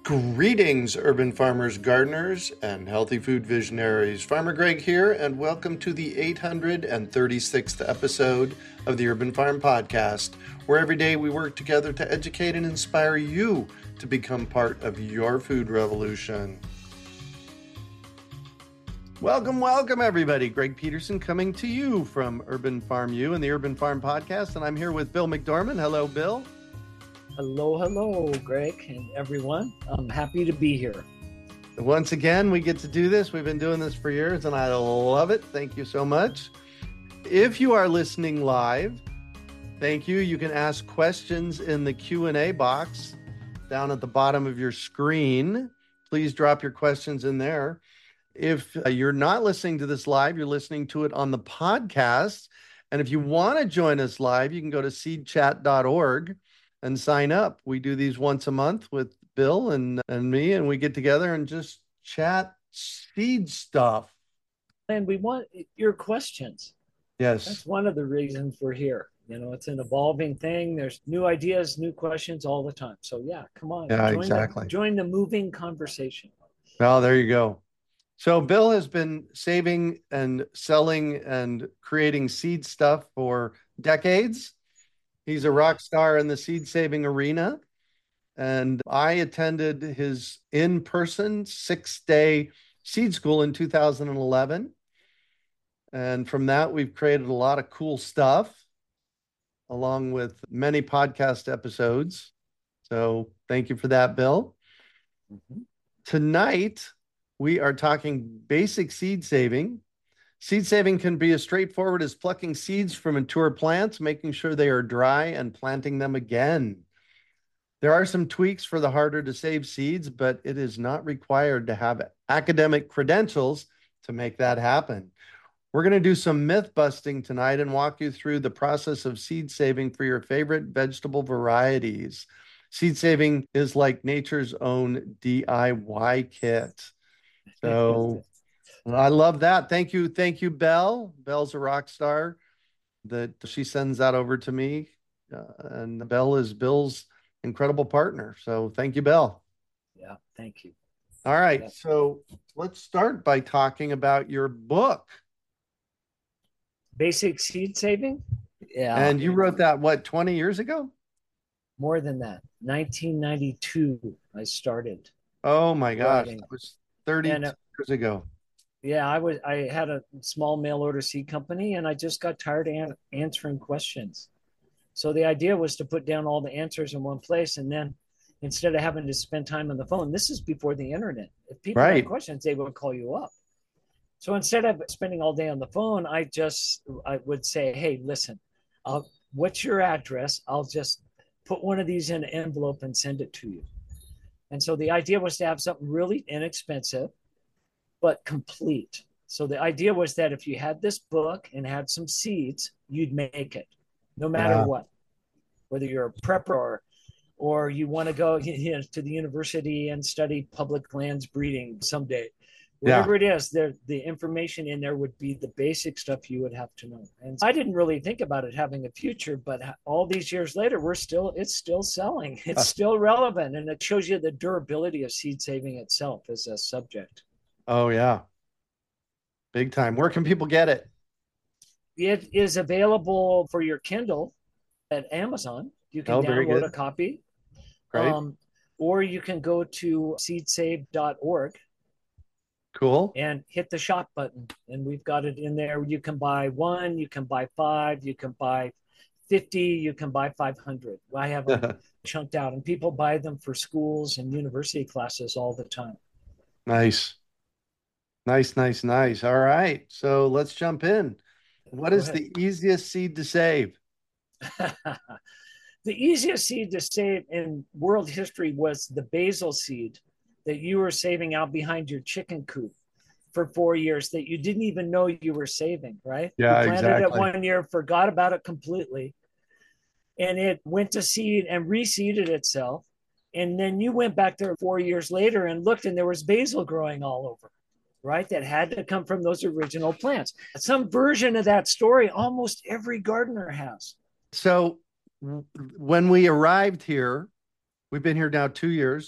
Greetings, urban farmers, gardeners, and healthy food visionaries. Farmer Greg here, and welcome to the 836th episode of the Urban Farm Podcast, where every day we work together to educate and inspire you to become part of your food revolution. Welcome, everybody. Greg Peterson coming to you from Urban Farm U and the Urban Farm Podcast, and I'm here with Bill McDormand. Hello, Bill. Hello, Greg and everyone. I'm happy to be here. Once again, we get to do this. We've been doing this for years, and I love it. Thank you so much. If you are listening live, thank you. You can ask questions in the Q&A box down at the bottom of your screen. Please drop your questions in there. If you're not listening to this live, you're listening to it on the podcast. And if you want to join us live, you can go to seedchat.org and sign up. We do these once a month with Bill and me, and we get together and just chat seed stuff. And we want your questions. Yes. That's one of the reasons we're here. You know, it's an evolving thing. There's new ideas, new questions all the time. So yeah, come on. Yeah, exactly. Join the moving conversation. Well, there you go. So Bill has been saving and selling and creating seed stuff for decades. He's a rock star in the seed saving arena. And I attended his in-person 6-day seed school in 2011. And from that, we've created a lot of cool stuff, along with many podcast episodes. So thank you for that, Bill. Mm-hmm. Tonight, we are talking basic seed saving. Seed saving can be as straightforward as plucking seeds from mature plants, making sure they are dry, and planting them again. There are some tweaks for the harder to save seeds, but it is not required to have academic credentials to make that happen. We're going to do some myth busting tonight and walk you through the process of seed saving for your favorite vegetable varieties. Seed saving is like nature's own DIY kit. So I love that. Thank you, Belle. Belle's a rock star that she sends that over to me. And Belle is Bill's incredible partner. So thank you, Belle. Yeah, thank you. All right. Yeah. So let's start by talking about your book. Basic Seed Saving? Yeah. And you wrote that, what, 20 years ago? More than that. 1992, I started. Oh, my gosh. That was 30 years ago. Yeah, I had a small mail order seed company, and I just got tired of answering questions. So the idea was to put down all the answers in one place, and then instead of having to spend time on the phone, this is before the internet. If people had questions, they would call you up. So instead of spending all day on the phone, I would say, hey, listen, what's your address? I'll just put one of these in an envelope and send it to you. And so the idea was to have something really inexpensive, but complete. So the idea was that if you had this book and had some seeds, you'd make it, no matter what, whether you're a prepper or you want to go to the university and study public lands breeding someday. Whatever it is, the information in there would be the basic stuff you would have to know. And I didn't really think about it having a future, but all these years later, it's still selling. It's still relevant. And it shows you the durability of seed saving itself as a subject. Oh, yeah. Big time. Where can people get it? It is available for your Kindle at Amazon. You can download a copy. Great. Or you can go to seedsave.org. Cool. And hit the shop button. And we've got it in there. You can buy 1, you can buy 5, you can buy 50, you can buy 500. I have them chunked out, and people buy them for schools and university classes all the time. Nice. All right. So let's jump in. What is the easiest seed to save? The easiest seed to save in world history was the basil seed that you were saving out behind your chicken coop for 4 years that you didn't even know you were saving, right? Yeah, you planted it 1 year, forgot about it completely, and it went to seed and reseeded itself. And then you went back there 4 years later and looked, and there was basil growing all over, right? That had to come from those original plants. Some version of that story almost every gardener has. So when we arrived here, we've been here now 2 years.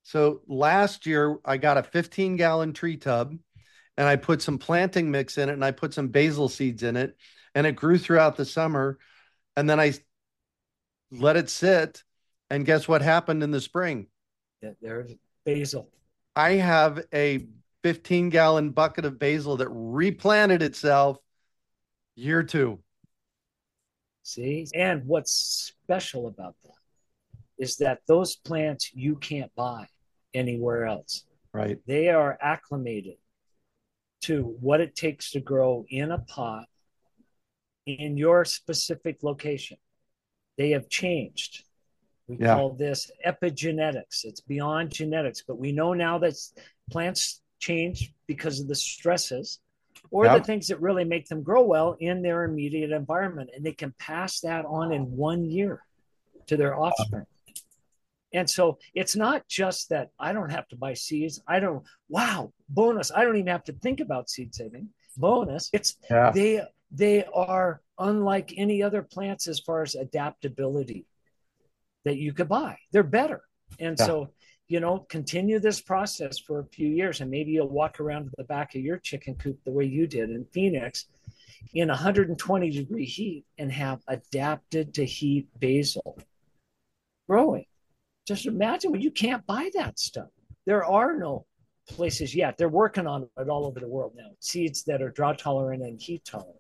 So last year I got a 15-gallon tree tub and I put some planting mix in it and I put some basil seeds in it and it grew throughout the summer. And then I let it sit. And guess what happened in the spring? There's basil. I have a 15-gallon bucket of basil that replanted itself year two. See? And what's special about that is that those plants you can't buy anywhere else. Right. They are acclimated to what it takes to grow in a pot in your specific location. They have changed. We call this epigenetics. It's beyond genetics, but we know now that plants change because of the stresses or the things that really make them grow well in their immediate environment. And they can pass that on in 1 year to their offspring. And so it's not just that I don't have to buy seeds. Wow, bonus. I don't even have to think about seed saving. Bonus. They are unlike any other plants as far as adaptability that you could buy. They're better. And so, continue this process for a few years and maybe you'll walk around to the back of your chicken coop the way you did in Phoenix in 120-degree heat and have adapted to heat basil growing. Just imagine when you can't buy that stuff. There are no places yet. They're working on it all over the world now. Seeds that are drought tolerant and heat tolerant.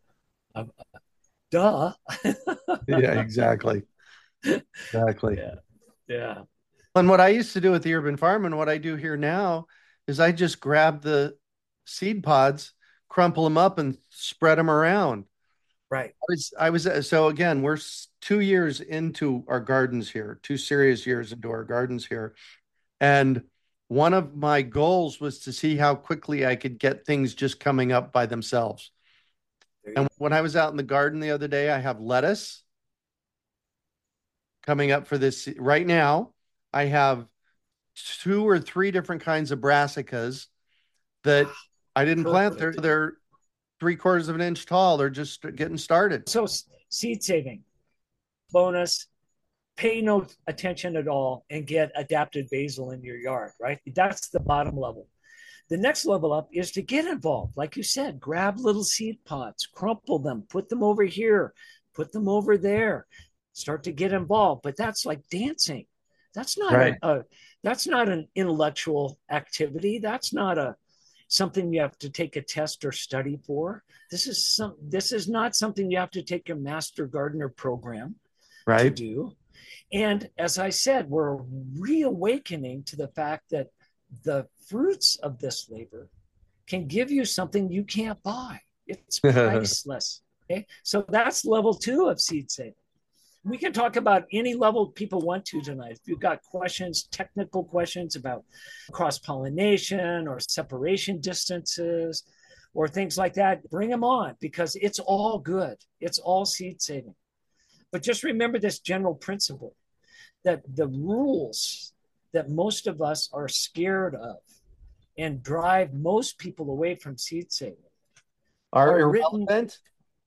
Duh. Yeah, exactly. Exactly. Yeah. And what I used to do with the urban farm and what I do here now is I just grab the seed pods, crumple them up and spread them around. Right. So again, we're 2 years into our gardens here, 2 serious years into our gardens here. And one of my goals was to see how quickly I could get things just coming up by themselves. And when I was out in the garden the other day, I have lettuce coming up for this right now. I have 2 or 3 different kinds of brassicas that I didn't plant. They're 3/4 of an inch tall. They're just getting started. So seed saving, bonus, pay no attention at all and get adapted basil in your yard, right? That's the bottom level. The next level up is to get involved. Like you said, grab little seed pots, crumple them, put them over here, put them over there, start to get involved. But that's like dancing. That's not that's not an intellectual activity. That's not something you have to take a test or study for. This is not something you have to take a master gardener program to do. And as I said, we're reawakening to the fact that the fruits of this labor can give you something you can't buy. It's priceless. Okay. So that's level 2 of seed saving. We can talk about any level people want to tonight. If you've got questions, technical questions about cross-pollination or separation distances or things like that, bring them on because it's all good. It's all seed saving. But just remember this general principle that the rules that most of us are scared of and drive most people away from seed saving are irrelevant.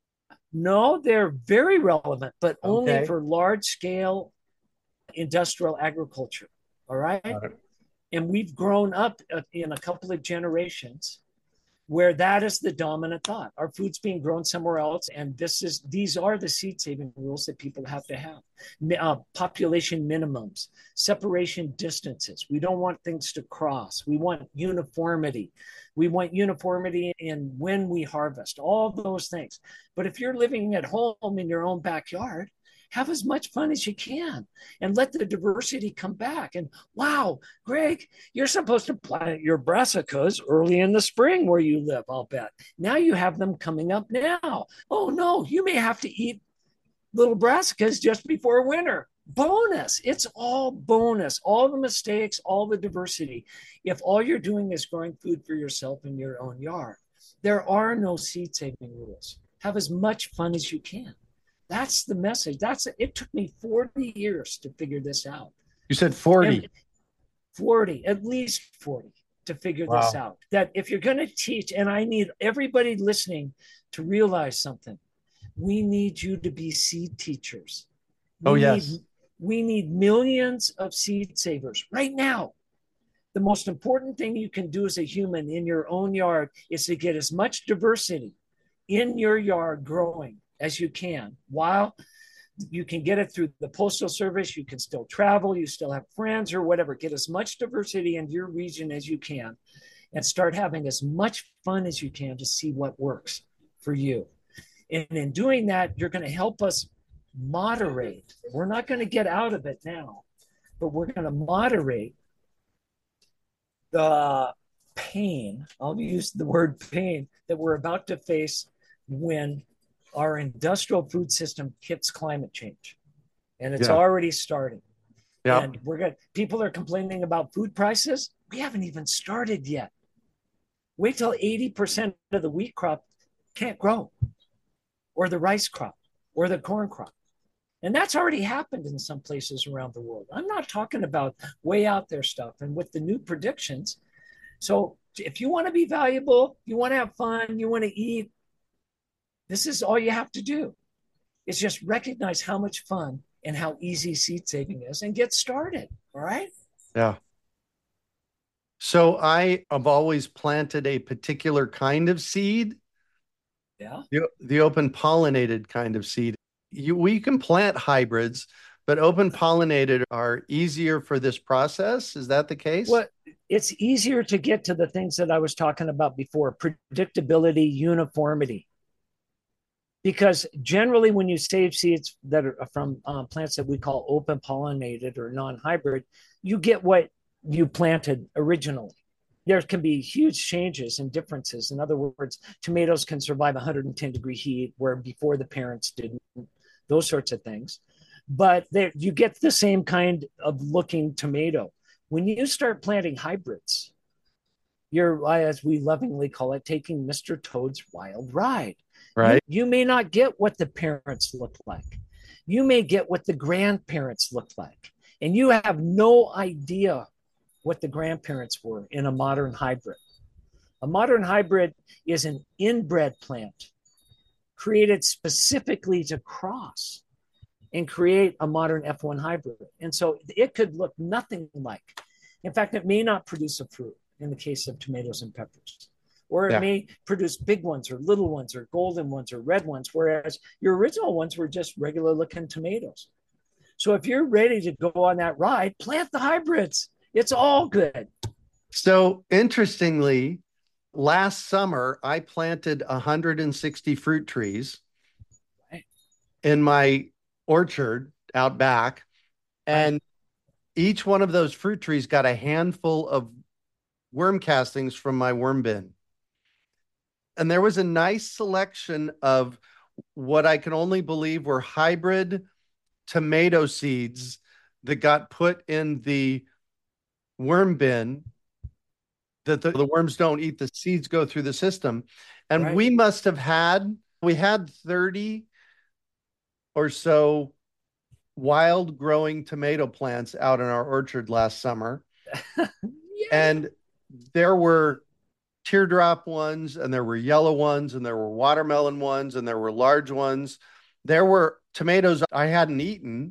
No, they're very relevant, but only for large scale industrial agriculture. All right. And we've grown up in a couple of generations where that is the dominant thought. Our food's being grown somewhere else. And these are the seed saving rules that people have to have. Population minimums, separation distances. We don't want things to cross. We want uniformity. We want uniformity in when we harvest, all those things. But if you're living at home in your own backyard, have as much fun as you can and let the diversity come back. And wow, Greg, you're supposed to plant your brassicas early in the spring where you live, I'll bet. Now you have them coming up now. Oh no, you may have to eat little brassicas just before winter. Bonus. It's all bonus. All the mistakes, all the diversity. If all you're doing is growing food for yourself in your own yard, there are no seed saving rules. Have as much fun as you can. That's the message. It took me 40 years to figure this out. You said 40. 40, at least 40 to figure this out. That if you're going to teach, and I need everybody listening to realize something, we need you to be seed teachers. We need millions of seed savers right now. The most important thing you can do as a human in your own yard is to get as much diversity in your yard growing as you can. While you can get it through the postal service, you can still travel, you still have friends or whatever. Get as much diversity in your region as you can and start having as much fun as you can to see what works for you. And in doing that, you're going to help us moderate. We're not going to get out of it now, but we're going to moderate the pain, I'll use the word pain, that we're about to face when our industrial food system hits climate change. And it's already starting. Yeah. And people are complaining about food prices. We haven't even started yet. Wait till 80% of the wheat crop can't grow, or the rice crop, or the corn crop. And that's already happened in some places around the world. I'm not talking about way out there stuff. And with the new predictions, so if you want to be valuable, you want to have fun, you want to eat, this is all you have to do. It's just recognize how much fun and how easy seed saving is and get started. All right? Yeah. So I have always planted a particular kind of seed. Yeah. The open pollinated kind of seed. We can plant hybrids, but open pollinated are easier for this process. Is that the case? Well, it's easier to get to the things that I was talking about before: predictability, uniformity. Because generally, when you save seeds that are from plants that we call open pollinated or non-hybrid, you get what you planted originally. There can be huge changes and differences. In other words, tomatoes can survive 110-degree heat where before the parents didn't, those sorts of things. But you get the same kind of looking tomato. When you start planting hybrids, you're, as we lovingly call it, taking Mr. Toad's wild ride. Right. You may not get what the parents look like. You may get what the grandparents look like. And you have no idea what the grandparents were in a modern hybrid. A modern hybrid is an inbred plant created specifically to cross and create a modern F1 hybrid. And so it could look nothing like. In fact, it may not produce a fruit in the case of tomatoes and peppers. Or it may produce big ones or little ones or golden ones or red ones, whereas your original ones were just regular looking tomatoes. So if you're ready to go on that ride, plant the hybrids. It's all good. So interestingly, last summer, I planted 160 fruit trees in my orchard out back. And each one of those fruit trees got a handful of worm castings from my worm bin. And there was a nice selection of what I can only believe were hybrid tomato seeds that got put in the worm bin, that the worms don't eat, the seeds go through the system. And we had 30 or so wild growing tomato plants out in our orchard last summer. And there were teardrop ones, and there were yellow ones, and there were watermelon ones, and there were large ones. There were tomatoes I hadn't eaten.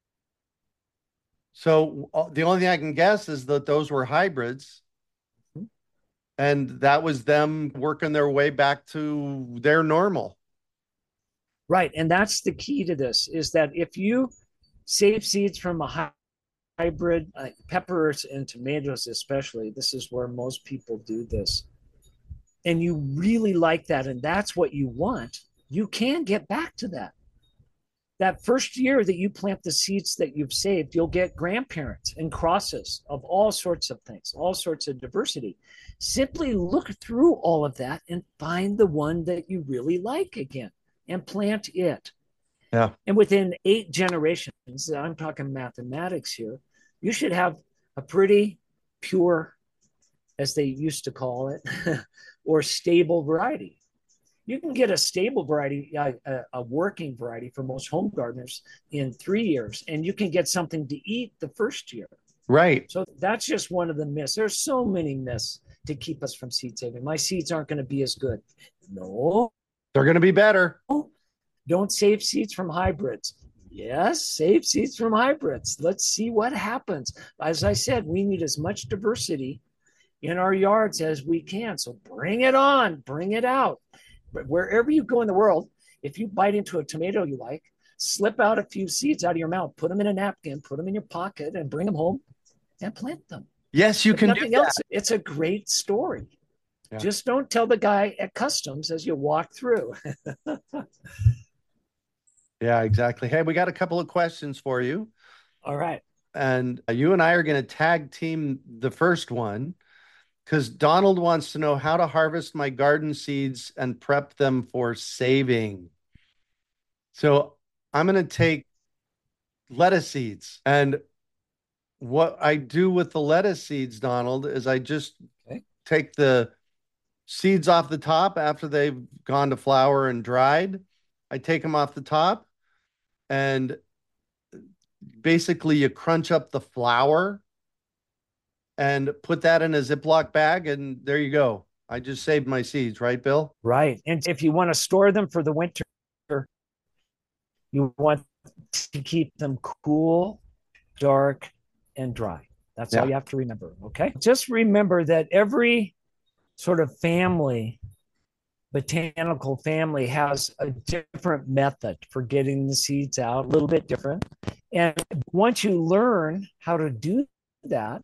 So the only thing I can guess is that those were hybrids. And that was them working their way back to their normal. Right. And that's the key to this, is that if you save seeds from a hybrid, peppers and tomatoes especially, this is where most people do this, and you really like that, and that's what you want, you can get back to that. That first year that you plant the seeds that you've saved, you'll get grandparents and crosses of all sorts of things, all sorts of diversity. Simply look through all of that and find the one that you really like again and plant it. Yeah. And within 8 generations, I'm talking mathematics here, you should have a pretty pure, as they used to call it, or stable variety. You can get a stable variety, a working variety for most home gardeners in 3 years, and you can get something to eat the first year. Right. So that's just one of the myths. There's so many myths to keep us from seed saving. My seeds aren't going to be as good. No. They're going to be better. Don't save seeds from hybrids. Yes, save seeds from hybrids. Let's see what happens. As I said, we need as much diversity in our yards as we can. So bring it on, bring it out. But wherever you go in the world, if you bite into a tomato you like, slip out a few seeds out of your mouth, put them in a napkin, put them in your pocket, and bring them home and plant them. Yes, you If can do nothing that. else, it's a great story. Yeah. Just don't tell the guy at customs as you walk through. Yeah, exactly. Hey, we got a couple of questions for you. All right. And you and I are going to tag team the first one because Donald wants to know how to harvest my garden seeds and prep them for saving. So I'm going to take lettuce seeds. And what I do with the lettuce seeds, Donald, is I just Okay. take the seeds off the top after they've gone to flower and dried. I take them off the top and basically you crunch up the flour and put that in a Ziploc bag, and there you go. I just saved my seeds, right, Bill? Right. And if you want to store them for the winter, you want to keep them cool, dark, and dry. That's all Yeah. you have to remember. Okay. Just remember that every sort of family, botanical family, has a different method for getting the seeds out, a little bit different. And once you learn how to do that,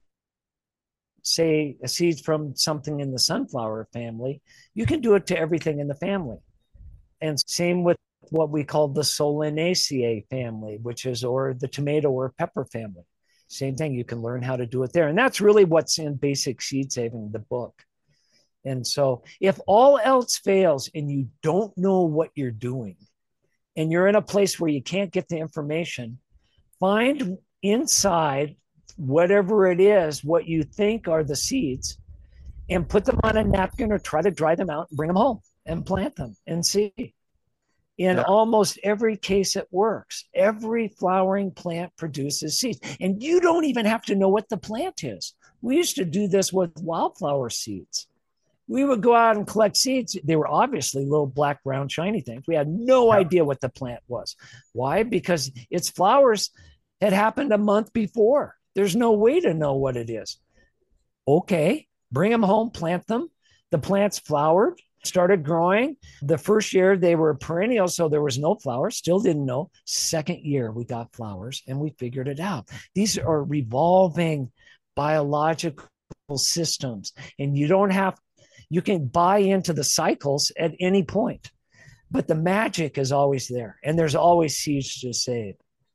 say a seed from something in the sunflower family, you can do it to everything in the family. And same with what we call the Solanaceae family, which is, or the tomato or pepper family. Same thing, you can learn how to do it there. And that's really what's in Basic Seed Saving, the book. And so, if all else fails and you don't know what you're doing, and you're in a place where you can't get the information, find inside whatever it is, what you think are the seeds, and put them on a napkin or try to dry them out and bring them home and plant them and see. In Yeah. almost every case, it works. Every flowering plant produces seeds, and you don't even have to know what the plant is. We used to do this with wildflower seeds. We would go out and collect seeds. They were obviously little black, round, shiny things. We had no Yeah. idea what the plant was. Why? Because its flowers had happened a month before. There's no way to know what it is. Okay, bring them home, plant them. The plants flowered, started growing. The first year they were perennial, so there was no flowers, still didn't know. Second year we got flowers and we figured it out. These are revolving biological systems, and you can buy into the cycles at any point, but the magic is always there, and there's always seeds to save.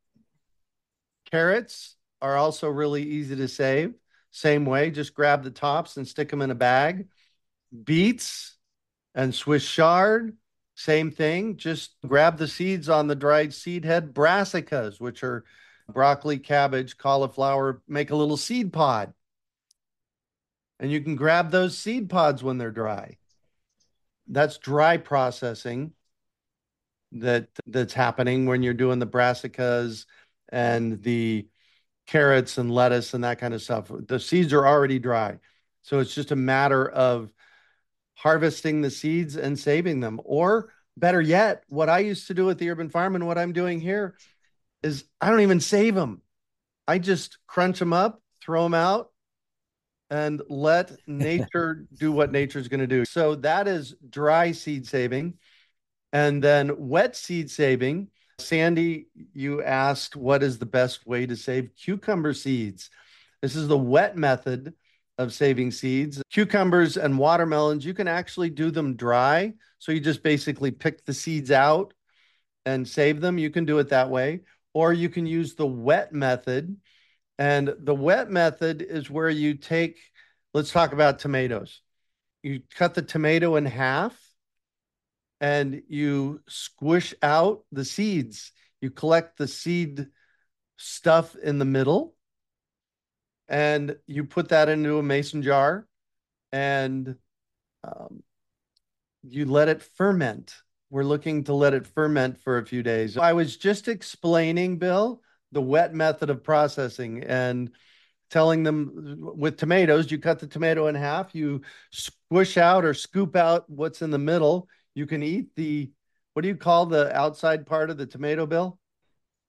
Carrots are also really easy to save. Same way, just grab the tops and stick them in a bag. Beets and Swiss chard, same thing. Just grab the seeds on the dried seed head. Brassicas, which are broccoli, cabbage, cauliflower, make a little seed pod. And you can grab those seed pods when they're dry. That's dry processing that's happening when you're doing the brassicas and the carrots and lettuce and that kind of stuff. The seeds are already dry. So it's just a matter of harvesting the seeds and saving them. Or better yet, what I used to do at the urban farm and what I'm doing here is I don't even save them. I just crunch them up, throw them out, and let nature do what nature's going to do. So that is dry seed saving. And then wet seed saving. Sandy, you asked what is the best way to save cucumber seeds? This is the wet method of saving seeds. Cucumbers and watermelons, you can actually do them dry. So you just basically pick the seeds out and save them. You can do it that way. Or you can use the wet method. And the wet method is where you take, let's talk about tomatoes. You cut the tomato in half and you squish out the seeds. You collect the seed stuff in the middle and you put that into a mason jar and um, you let it ferment. We're looking to let it ferment for a few days. I was just explaining, Bill, the wet method of processing and telling them with tomatoes, you cut the tomato in half, you squish out or scoop out what's in the middle. You can eat the, what do you call the outside part of the tomato, Bill?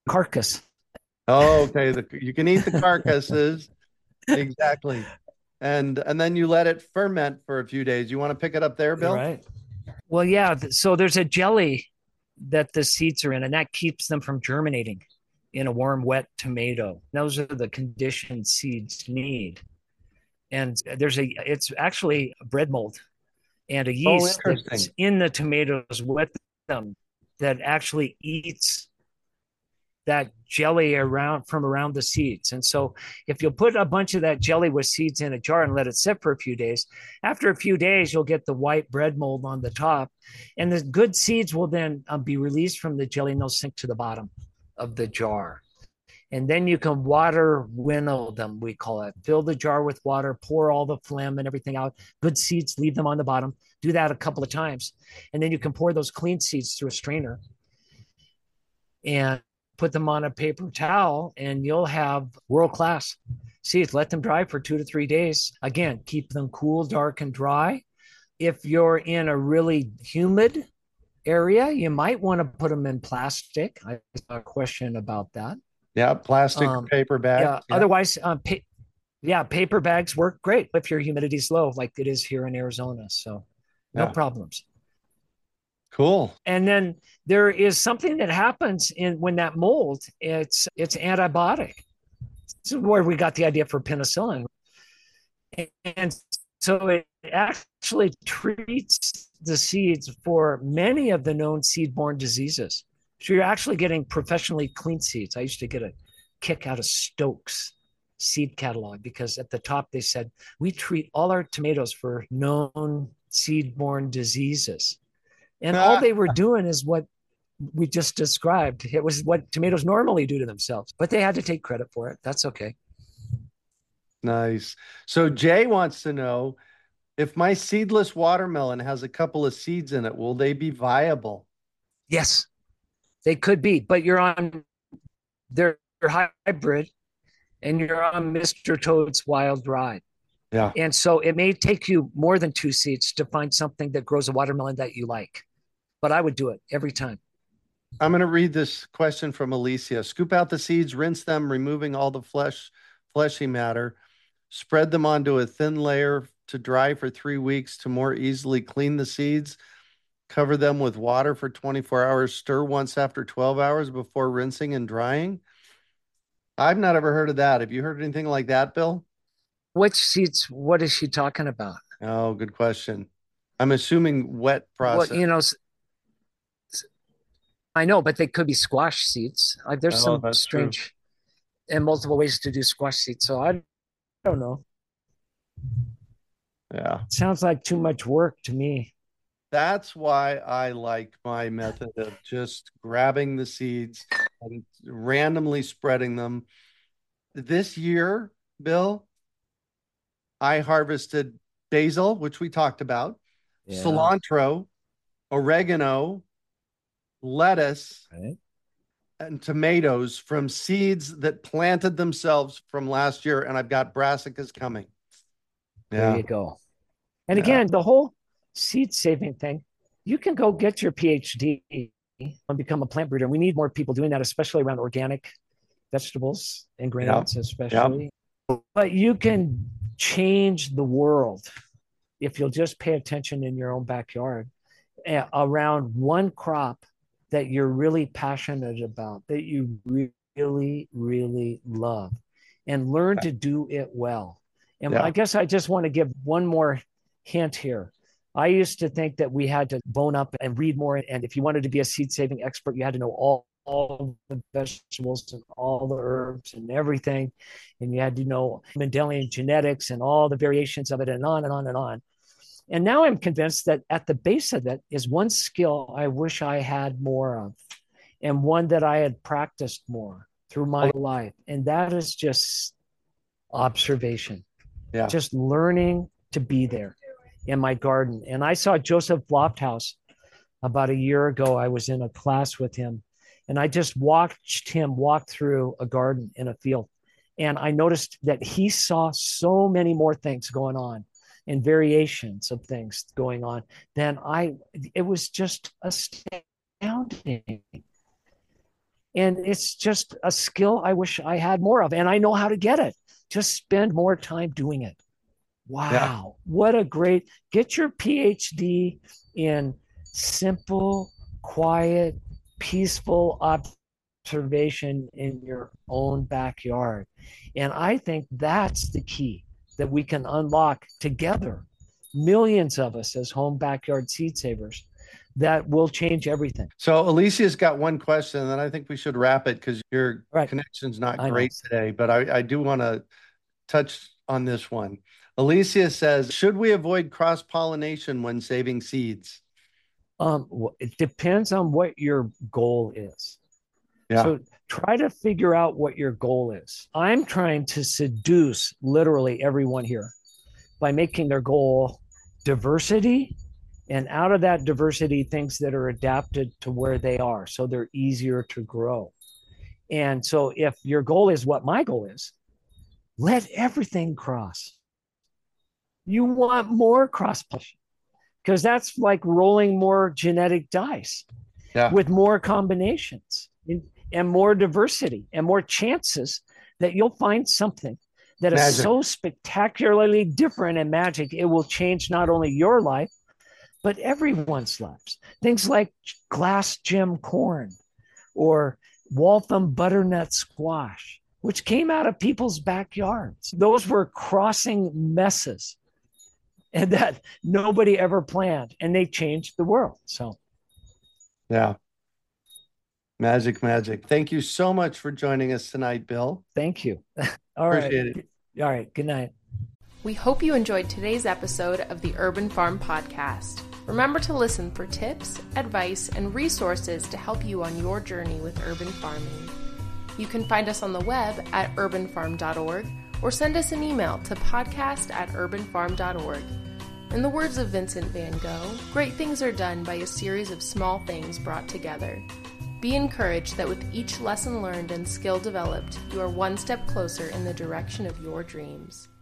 carcass. Oh, okay. You can eat the carcasses. Exactly. And then you let it ferment for a few days. You want to pick it up there, Bill? Right. Well, yeah. So there's a jelly that the seeds are in, and that keeps them from germinating in a warm, wet tomato. Those are the conditions seeds need. And it's actually bread mold and a Oh, yeast that's interesting. in the tomatoes with them that actually eats that jelly around the seeds. And so if you'll put a bunch of that jelly with seeds in a jar and let it sit for a few days, after a few days, you'll get the white bread mold on the top. And the good seeds will then be released from the jelly and they'll sink to the bottom of the jar. And then you can water winnow them, we call it. Fill the jar with water, pour all the phlegm and everything out. Good seeds, leave them on the bottom. Do that a couple of times. And then you can pour those clean seeds through a strainer and put them on a paper towel, and you'll have world class seeds. Let them dry for 2 to 3 days. Again, keep them cool, dark, and dry. If you're in a really humid area, you might want to put them in plastic. I saw a question about that. Yeah, plastic or paper bags. Yeah. Yeah. Otherwise, paper bags work great if your humidity is low, like it is here in Arizona. So, no Yeah. problems. Cool. And then there is something that happens in when that mold, it's antibiotic. This is where we got the idea for penicillin. And so it actually treats the seeds for many of the known seed-borne diseases. So you're actually getting professionally clean seeds. I used to get a kick out of Stokes seed catalog because at the top they said, we treat all our tomatoes for known seed-borne diseases. And all they were doing is what we just described. It was what tomatoes normally do to themselves, but they had to take credit for it. That's okay. Nice. So Jay wants to know if my seedless watermelon has a couple of seeds in it, will they be viable? Yes, they could be, but they're hybrid and you're on Mr. Toad's wild ride. Yeah. And so it may take you more than 2 seeds to find something that grows a watermelon that you like, but I would do it every time. I'm going to read this question from Alicia. Scoop out the seeds, rinse them, removing all the fleshy matter. Spread them onto a thin layer to dry for 3 weeks to more easily clean the seeds. Cover them with water for 24 hours. Stir once after 12 hours before rinsing and drying. I've not ever heard of that. Have you heard anything like that, Bill? Which seeds? What is she talking about? Oh, good question. I'm assuming wet Well, process. I know, but they could be squash seeds. There's Oh, some that's true. strange and multiple ways to do squash seeds. So I don't know. Yeah. It sounds like too much work to me. That's why I like my method of just grabbing the seeds and randomly spreading them. This year, Bill, I harvested basil, which we talked about, Yeah. cilantro, oregano, lettuce, Right. and tomatoes from seeds that planted themselves from last year. And I've got brassicas coming. There Yeah. you go. And Yeah. again, the whole seed saving thing, you can go get your PhD and become a plant breeder. We need more people doing that, especially around organic vegetables and Yeah. grains, Yeah. especially. But you can change the world if you'll just pay attention in your own backyard around one crop that you're really passionate about, that you really, really love, and learn to do it well. And I Yeah. guess I just want to give one more hint here. I used to think that we had to bone up and read more. And if you wanted to be a seed saving expert, you had to know all the vegetables and all the herbs and everything. And you had to know Mendelian genetics and all the variations of it and on and on and on. And now I'm convinced that at the base of it is one skill I wish I had more of, and one that I had practiced more through my life. And that is just observation, Yeah. just learning to be there in my garden. And I saw Joseph Lofthouse about a year ago. I was in a class with him, and I just watched him walk through a garden in a field. And I noticed that he saw so many more things going on and variations of things going on than it was just astounding. And it's just a skill I wish I had more of. And I know how to get it. Just spend more time doing it. Wow. Yeah. What a great, get your PhD in simple, quiet, peaceful observation in your own backyard. And I think that's the key that we can unlock together, millions of us as home backyard seed savers, that will change everything. So Alicia's got one question, and then I think we should wrap it because your connection's not great today. But I do want to touch on this one. Alicia says, should we avoid cross-pollination when saving seeds? It depends on what your goal is. Yeah. So try to figure out what your goal is. I'm trying to seduce literally everyone here by making their goal diversity, and out of that diversity, things that are adapted to where they are, so they're easier to grow. And so if your goal is what my goal is, let everything cross. You want more cross-pollination because that's like rolling more genetic dice with more combinations and more diversity and more chances that you'll find something that is so spectacularly different and magic, it will change not only your life, but everyone's lives. Things like glass gem corn or Waltham butternut squash, which came out of people's backyards. Those were crossing messes and that nobody ever planned, and they changed the world. So, yeah. Magic. Thank you so much for joining us tonight, Bill. Thank you. Appreciate it. All right. Good night. We hope you enjoyed today's episode of the Urban Farm Podcast. Remember to listen for tips, advice, and resources to help you on your journey with urban farming. You can find us on the web at urbanfarm.org or send us an email to podcast@urbanfarm.org. In the words of Vincent van Gogh, great things are done by a series of small things brought together. Be encouraged that with each lesson learned and skill developed, you are one step closer in the direction of your dreams.